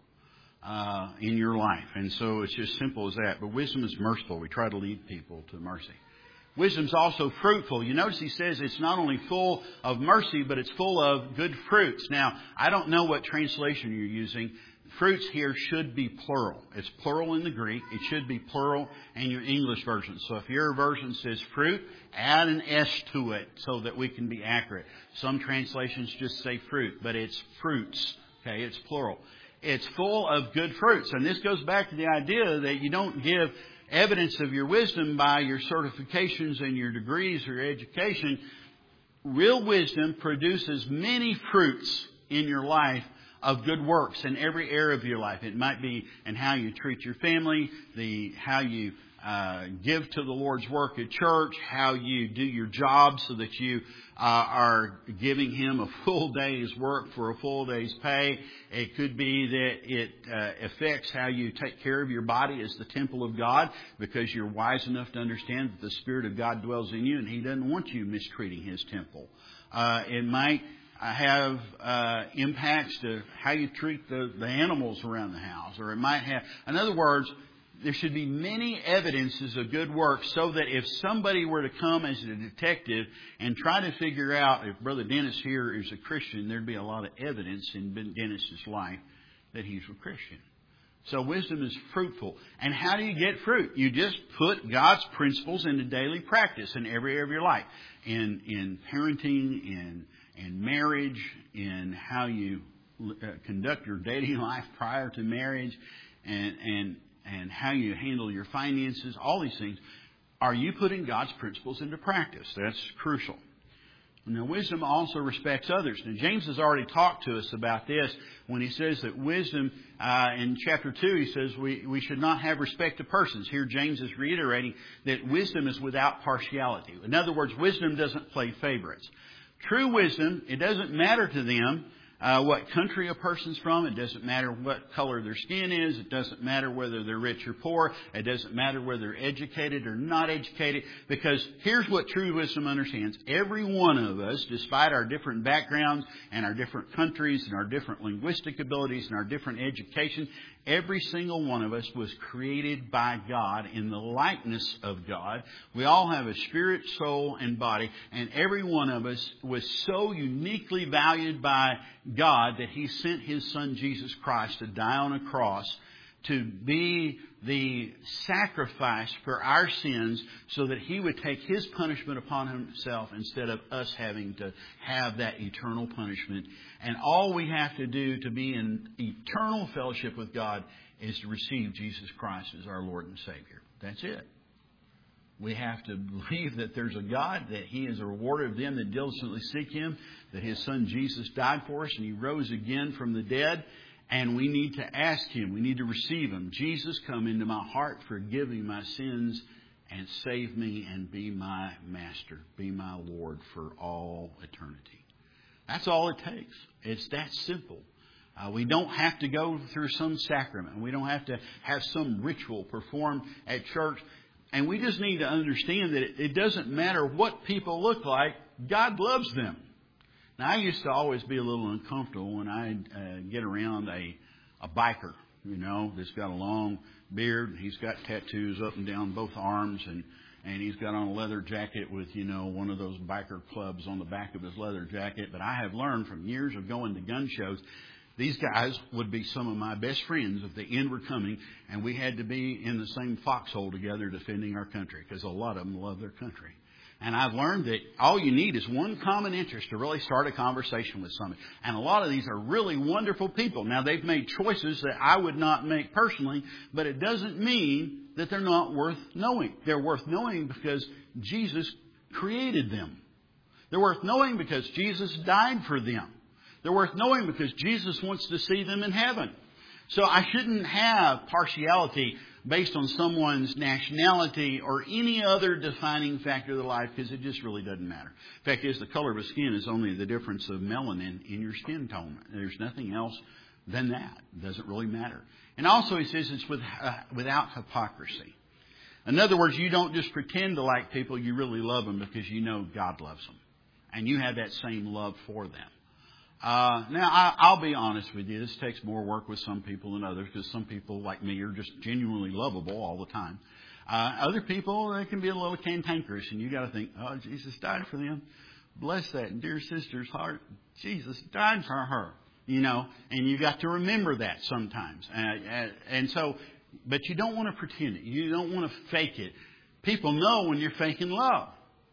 [SPEAKER 1] uh, in your life. And so it's just simple as that. But wisdom is merciful. We try to lead people to mercy. Wisdom's also fruitful. You notice he says it's not only full of mercy, but it's full of good fruits. Now, I don't know what translation you're using. Fruits here should be plural. It's plural in the Greek. It should be plural in your English version. So if your version says fruit, add an S to it so that we can be accurate. Some translations just say fruit, but it's fruits. Okay, it's plural. It's full of good fruits. And this goes back to the idea that you don't give evidence of your wisdom by your certifications and your degrees or your education. Real wisdom produces many fruits in your life of good works in every area of your life. It might be in how you treat your family, the how you uh, give to the Lord's work at church, how you do your job so that you uh, are giving Him a full day's work for a full day's pay. It could be that it uh, affects how you take care of your body as the temple of God, because you're wise enough to understand that the Spirit of God dwells in you and He doesn't want you mistreating His temple. Uh, it might have uh, impacts to how you treat the, the animals around the house, or it might have, in other words, there should be many evidences of good work so that if somebody were to come as a detective and try to figure out if Brother Dennis here is a Christian, there'd be a lot of evidence in Dennis's life that he's a Christian. So wisdom is fruitful. And how do you get fruit? You just put God's principles into daily practice in every area of your life. In, in parenting, in, in marriage, in how you uh, conduct your dating life prior to marriage, and, and and how you handle your finances, all these things. Are you putting God's principles into practice? That's crucial. Now, wisdom also respects others. Now, James has already talked to us about this when he says that wisdom, uh, in chapter two, he says we, we should not have respect to persons. Here, James is reiterating that wisdom is without partiality. In other words, wisdom doesn't play favorites. True wisdom, it doesn't matter to them uh, what country a person's from. It doesn't matter what color their skin is. It doesn't matter whether they're rich or poor. It doesn't matter whether they're educated or not educated. Because here's what true wisdom understands. Every one of us, despite our different backgrounds and our different countries and our different linguistic abilities and our different education, every single one of us was created by God in the likeness of God. We all have a spirit, soul, and body. And every one of us was so uniquely valued by God that He sent His Son Jesus Christ to die on a cross to be the sacrifice for our sins so that He would take His punishment upon Himself instead of us having to have that eternal punishment. And all we have to do to be in eternal fellowship with God is to receive Jesus Christ as our Lord and Savior. That's it. We have to believe that there's a God, that He is a rewarder of them that diligently seek Him, that His Son Jesus died for us and He rose again from the dead. And we need to ask Him. We need to receive Him. Jesus, come into my heart, forgive me my sins, and save me and be my master. Be my Lord for all eternity. That's all it takes. It's that simple. Uh, we don't have to go through some sacrament. We don't have to have some ritual performed at church. And we just need to understand that it, it doesn't matter what people look like. God loves them. Now, I used to always be a little uncomfortable when I uh, get around a, a biker, you know, that's got a long beard. He's got tattoos up and down both arms, and, and he's got on a leather jacket with, you know, one of those biker clubs on the back of his leather jacket. But I have learned from years of going to gun shows, these guys would be some of my best friends if the end were coming, and we had to be in the same foxhole together defending our country, because a lot of them love their country. And I've learned that all you need is one common interest to really start a conversation with somebody. And a lot of these are really wonderful people. Now, they've made choices that I would not make personally, but it doesn't mean that they're not worth knowing. They're worth knowing because Jesus created them. They're worth knowing because Jesus died for them. They're worth knowing because Jesus wants to see them in heaven. So I shouldn't have partiality based on someone's nationality or any other defining factor of their life, because it just really doesn't matter. The fact is, the color of a skin is only the difference of melanin in your skin tone. There's nothing else than that. It doesn't really matter. And also, he says it's with, uh, without hypocrisy. In other words, you don't just pretend to like people. You really love them because you know God loves them. And you have that same love for them. Uh, now, I, I'll be honest with you. This takes more work with some people than others, because some people like me are just genuinely lovable all the time. Uh, other people, they can be a little cantankerous, and you got to think, oh, Jesus died for them. Bless that dear sister's heart. Jesus died for her, you know, and you got to remember that sometimes. Uh, and, and so, but you don't want to pretend it. You don't want to fake it. People know when you're faking love.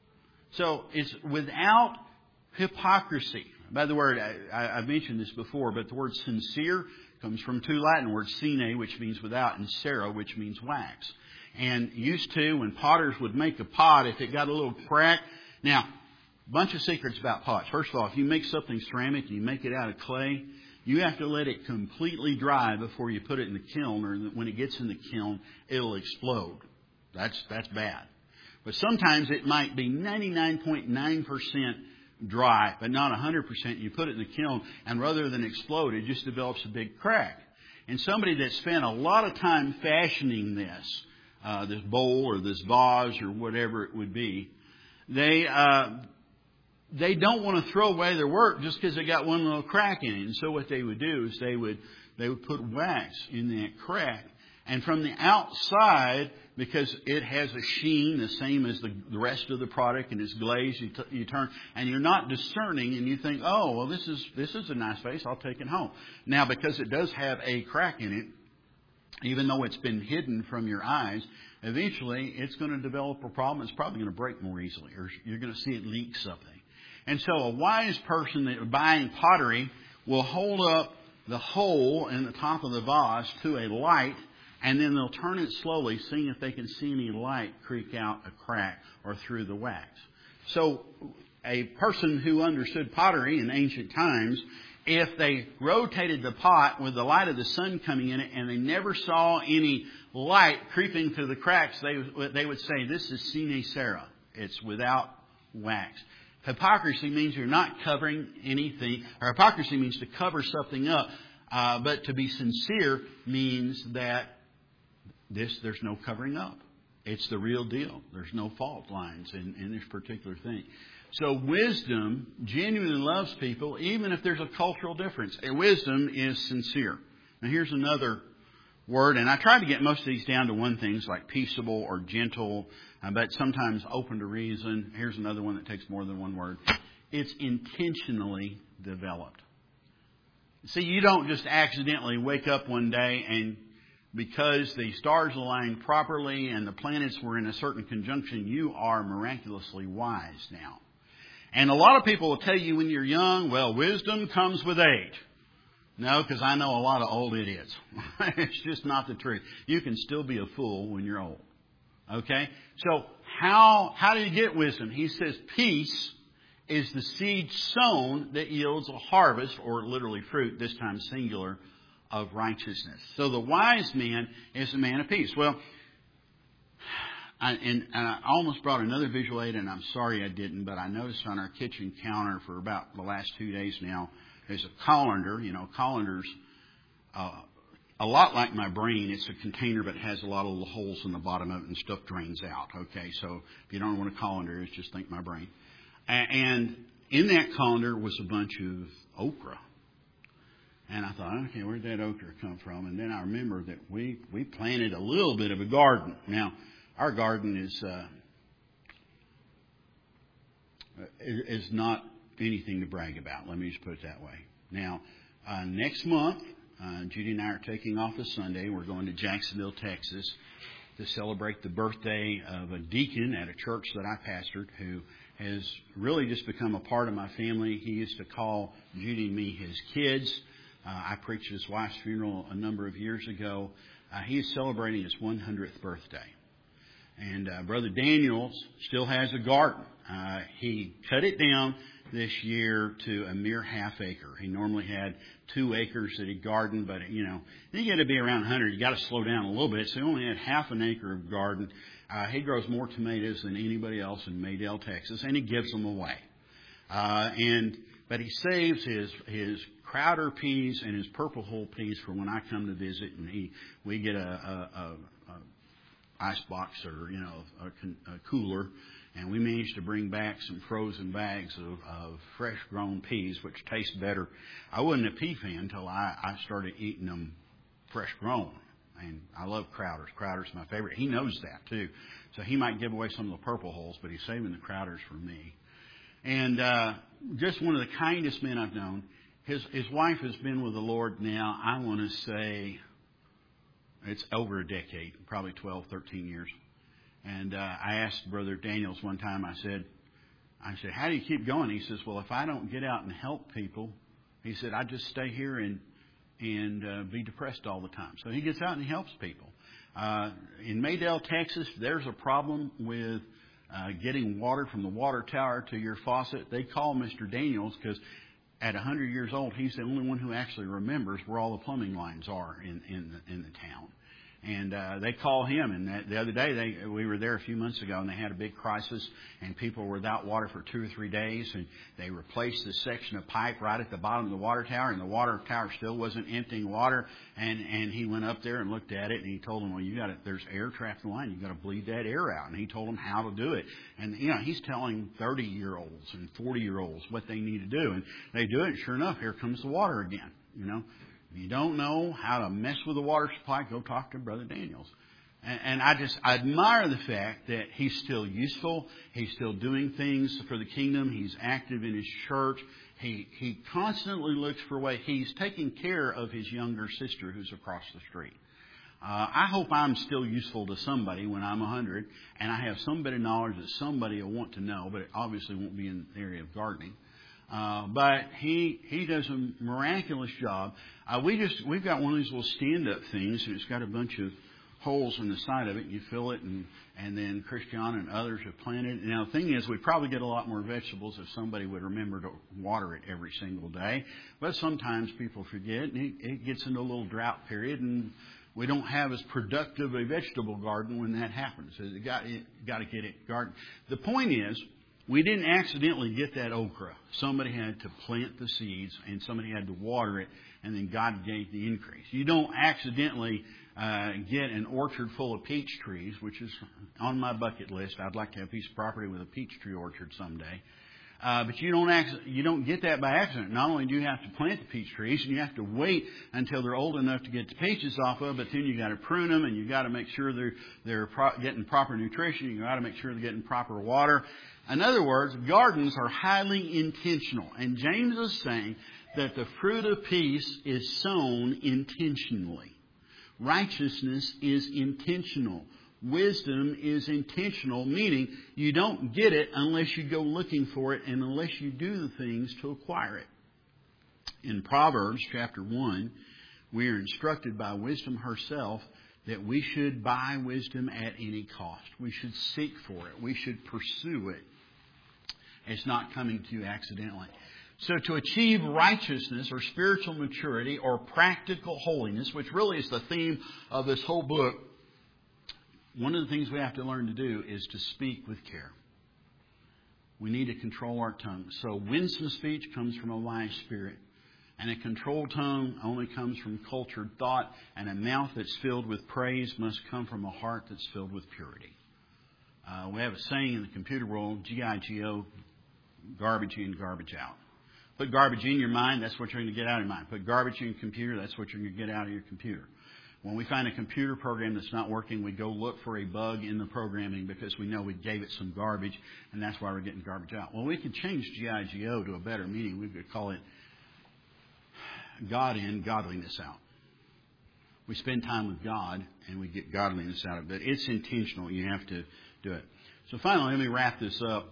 [SPEAKER 1] So it's without hypocrisy. By the word, I, I mentioned this before, but the word sincere comes from two Latin words, sine, which means without, and cera, which means wax. And used to, when potters would make a pot, if it got a little crack. Now, a bunch of secrets about pots. First of all, if you make something ceramic and you make it out of clay, you have to let it completely dry before you put it in the kiln, or when it gets in the kiln, it'll explode. That's, that's bad. But sometimes it might be ninety-nine point nine percent dry, but not one hundred percent. You put it in the kiln, and rather than explode, it just develops a big crack. And somebody that spent a lot of time fashioning this, uh, this bowl or this vase or whatever it would be, they uh, they don't want to throw away their work just because they got one little crack in it. And so what they would do is they would they would put wax in that crack. And from the outside, because it has a sheen the same as the, the rest of the product, and it's glazed, you, t- you turn, and you're not discerning, and you think, oh, well, this is this is a nice vase, I'll take it home. Now, because it does have a crack in it, even though it's been hidden from your eyes, eventually it's going to develop a problem. It's probably going to break more easily, or you're going to see it leak something. And so a wise person that buying pottery will hold up the hole in the top of the vase to a light, and then they'll turn it slowly, seeing if they can see any light creak out a crack or through the wax. So a person who understood pottery in ancient times, if they rotated the pot with the light of the sun coming in it and they never saw any light creeping through the cracks, they, they would say, this is sine cera. It's without wax. Hypocrisy means you're not covering anything, or hypocrisy means to cover something up. Uh, but to be sincere means that this there's no covering up. It's the real deal. There's no fault lines in, in this particular thing. So wisdom genuinely loves people, even if there's a cultural difference. Wisdom is sincere. Now here's another word, and I try to get most of these down to one things like peaceable or gentle, uh, but sometimes open to reason. Here's another one that takes more than one word. It's intentionally developed. See, you don't just accidentally wake up one day and because the stars aligned properly and the planets were in a certain conjunction, you are miraculously wise now. And a lot of people will tell you when you're young, well, wisdom comes with age. No, because I know a lot of old idiots. It's just not the truth. You can still be a fool when you're old. Okay? So how how do you get wisdom? He says peace is the seed sown that yields a harvest, or literally fruit, this time singular, of righteousness. So the wise man is a man of peace. Well, I, and, and I almost brought another visual aid, and I'm sorry I didn't, but I noticed on our kitchen counter for about the last two days now, there's a colander. You know, colander's uh, a lot like my brain. It's a container, but it has a lot of little holes in the bottom of it, and stuff drains out. Okay, so if you don't know what a colander is, just think my brain. And in that colander was a bunch of okra. And I thought, okay, where'd that okra come from? And then I remember that we, we planted a little bit of a garden. Now, our garden is uh, is not anything to brag about. Let me just put it that way. Now, uh, next month, uh, Judy and I are taking off a Sunday. We're going to Jacksonville, Texas, to celebrate the birthday of a deacon at a church that I pastored who has really just become a part of my family. He used to call Judy and me his kids. Uh, I preached his wife's funeral a number of years ago. Uh, he is celebrating his one hundredth birthday. And uh, Brother Daniels still has a garden. Uh, he cut it down this year to a mere half acre. He normally had two acres that he gardened, but, you know, you got to be around one hundred. You got to slow down a little bit. So he only had half an acre of garden. Uh, he grows more tomatoes than anybody else in Maydale, Texas, and he gives them away. Uh, and but he saves his his Crowder peas and his Purple Hull peas for when I come to visit, and he we get a, a, a, a ice box or you know a, a cooler, and we managed to bring back some frozen bags of, of fresh grown peas, which taste better. I wasn't a pea fan until I, I started eating them fresh grown. And I love Crowders. Crowders my favorite. He knows that too. So he might give away some of the Purple Hulls, but he's saving the Crowders for me. And uh, just one of the kindest men I've known. His his wife has been with the Lord now, I want to say, it's over a decade, probably twelve, thirteen years. And uh, I asked Brother Daniels one time, I said, I said, how do you keep going? He says, well, if I don't get out and help people, he said, I just stay here and and uh, be depressed all the time. So he gets out and he helps people. Uh, in Maydale, Texas, there's a problem with uh, getting water from the water tower to your faucet. They call Mister Daniels because at one hundred years old, he's the only one who actually remembers where all the plumbing lines are in, in, the, in the town. And uh, they call him. And that, the other day, they, we were there a few months ago, and they had a big crisis, and people were without water for two or three days. And they replaced this section of pipe right at the bottom of the water tower, and the water tower still wasn't emptying water. And and he went up there and looked at it, and he told them, well, you got to, there's air trapped in the line. You got to bleed that air out. And he told them how to do it. And you know, he's telling thirty-year-olds and forty-year-olds what they need to do, and they do it. And sure enough, here comes the water again. You know. If you don't know how to mess with the water supply, go talk to Brother Daniels. And, and I just I admire the fact that he's still useful. He's still doing things for the kingdom. He's active in his church. He he constantly looks for a way. He's taking care of his younger sister who's across the street. Uh, I hope I'm still useful to somebody when I'm one hundred, and I have some bit of knowledge that somebody will want to know, but it obviously won't be in the area of gardening. Uh, but he he does a miraculous job. Uh, we just we've got one of these little stand-up things, and it's got a bunch of holes in the side of it. You fill it, and and then Christian and others have planted. Now the thing is, we probably get a lot more vegetables if somebody would remember to water it every single day. But sometimes people forget, and it, it gets into a little drought period, and we don't have as productive a vegetable garden when that happens. So you got you got to get it garden. The point is, We didn't accidentally get that okra. Somebody had to plant the seeds, and somebody had to water it, and then God gave the increase. You don't accidentally uh, get an orchard full of peach trees, which is on my bucket list. I'd like to have a piece of property with a peach tree orchard someday. Uh, but you don't ac- you don't get that by accident. Not only do you have to plant the peach trees, and you have to wait until they're old enough to get the peaches off of, but then you got to prune them, and you got to make sure they're they're pro- getting proper nutrition. You got to make sure they're getting proper water. In other words, gardens are highly intentional, and James is saying that the fruit of peace is sown intentionally. Righteousness is intentional. Wisdom is intentional, meaning you don't get it unless you go looking for it and unless you do the things to acquire it. In Proverbs chapter one, we are instructed by wisdom herself that we should buy wisdom at any cost. We should seek for it. We should pursue it. It's not coming to you accidentally. So to achieve righteousness or spiritual maturity or practical holiness, which really is the theme of this whole book, one of the things we have to learn to do is to speak with care. We need to control our tongue. So winsome speech comes from a wise spirit. And a controlled tongue only comes from cultured thought. And a mouth that's filled with praise must come from a heart that's filled with purity. Uh, we have a saying in the computer world, G I G O, garbage in, garbage out. Put garbage in your mind, that's what you're going to get out of your mind. Put garbage in your computer, that's what you're going to get out of your computer. When we find a computer program that's not working, we go look for a bug in the programming because we know we gave it some garbage, and that's why we're getting garbage out. Well, we could change G I G O to a better meaning. We could call it God in, godliness out. We spend time with God, and we get godliness out of it. It's intentional. You have to do it. So finally, let me wrap this up.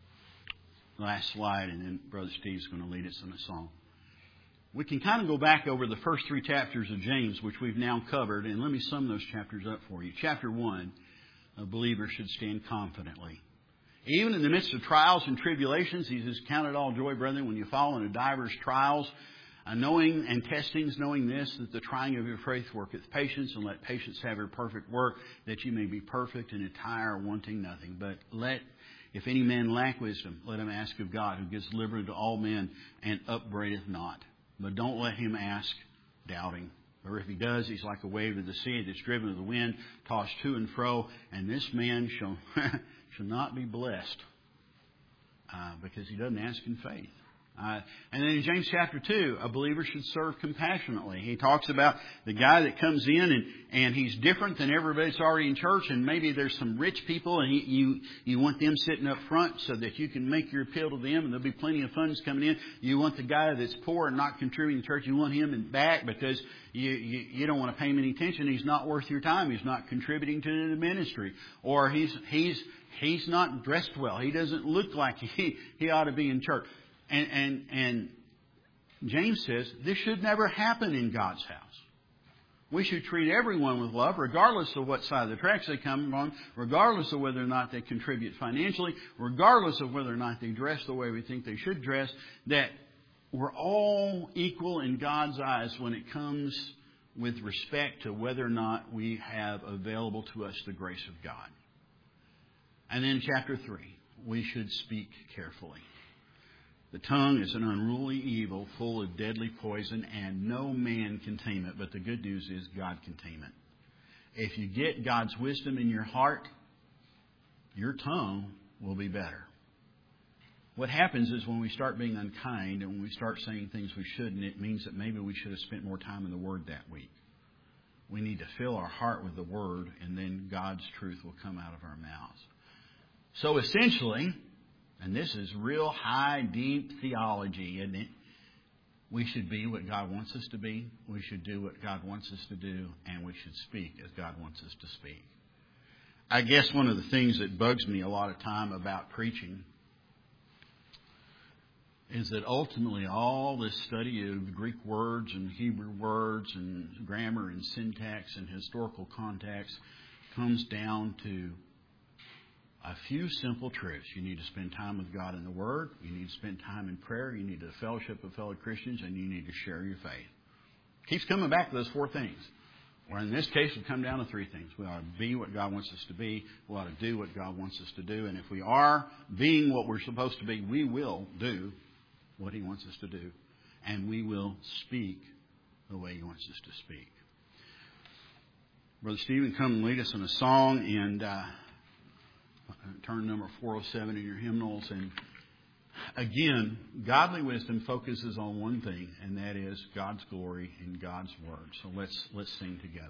[SPEAKER 1] Last slide, and then Brother Steve's going to lead us in a song. We can kind of go back over the first three chapters of James, which we've now covered, and let me sum those chapters up for you. Chapter one, a believer should stand confidently. Even in the midst of trials and tribulations, he says, count it all joy, brethren, when you fall into divers trials, uh, knowing and testings, knowing this, that the trying of your faith worketh patience, and let patience have her perfect work, that you may be perfect and entire, wanting nothing. But let If any man lack wisdom, let him ask of God, who gives liberty to all men and upbraideth not. But don't let him ask doubting. Or if he does, he's like a wave of the sea that's driven of the wind, tossed to and fro. And this man shall, shall not be blessed uh, because he doesn't ask in faith. Uh, and then in James chapter two, a believer should serve compassionately. He talks about the guy that comes in and, and he's different than everybody that's already in church, and maybe there's some rich people and he, you you want them sitting up front so that you can make your appeal to them, and there'll be plenty of funds coming in. You want the guy that's poor and not contributing to church, you want him in back because you, you, you don't want to pay him any attention. He's not worth your time. He's not contributing to the ministry. Or he's he's he's not dressed well. He doesn't look like he, he ought to be in church. And, and and James says this should never happen in God's house. We should treat everyone with love, regardless of what side of the tracks they come from, regardless of whether or not they contribute financially, regardless of whether or not they dress the way we think they should dress, that we're all equal in God's eyes when it comes with respect to whether or not we have available to us the grace of God. And then chapter three, we should speak carefully. The tongue is an unruly evil, full of deadly poison, and no man can tame it. But the good news is God can tame it. If you get God's wisdom in your heart, your tongue will be better. What happens is when we start being unkind and when we start saying things we shouldn't, it means that maybe we should have spent more time in the Word that week. We need to fill our heart with the Word, and then God's truth will come out of our mouths. So essentially, and this is real high, deep theology, isn't it? We should be what God wants us to be. We should do what God wants us to do. And we should speak as God wants us to speak. I guess one of the things that bugs me a lot of time about preaching is that ultimately all this study of Greek words and Hebrew words and grammar and syntax and historical context comes down to a few simple truths. You need to spend time with God in the Word. You need to spend time in prayer. You need to fellowship with fellow Christians. And you need to share your faith. Keeps coming back to those four things. Well, in this case, we come down to three things. We ought to be what God wants us to be. We ought to do what God wants us to do. And if we are being what we're supposed to be, we will do what He wants us to do. And we will speak the way He wants us to speak. Brother Stephen, come and lead us in a song. And uh, turn number four oh seven in your hymnals. And again, godly wisdom focuses on one thing, and that is God's glory and God's word. So let's let's sing together.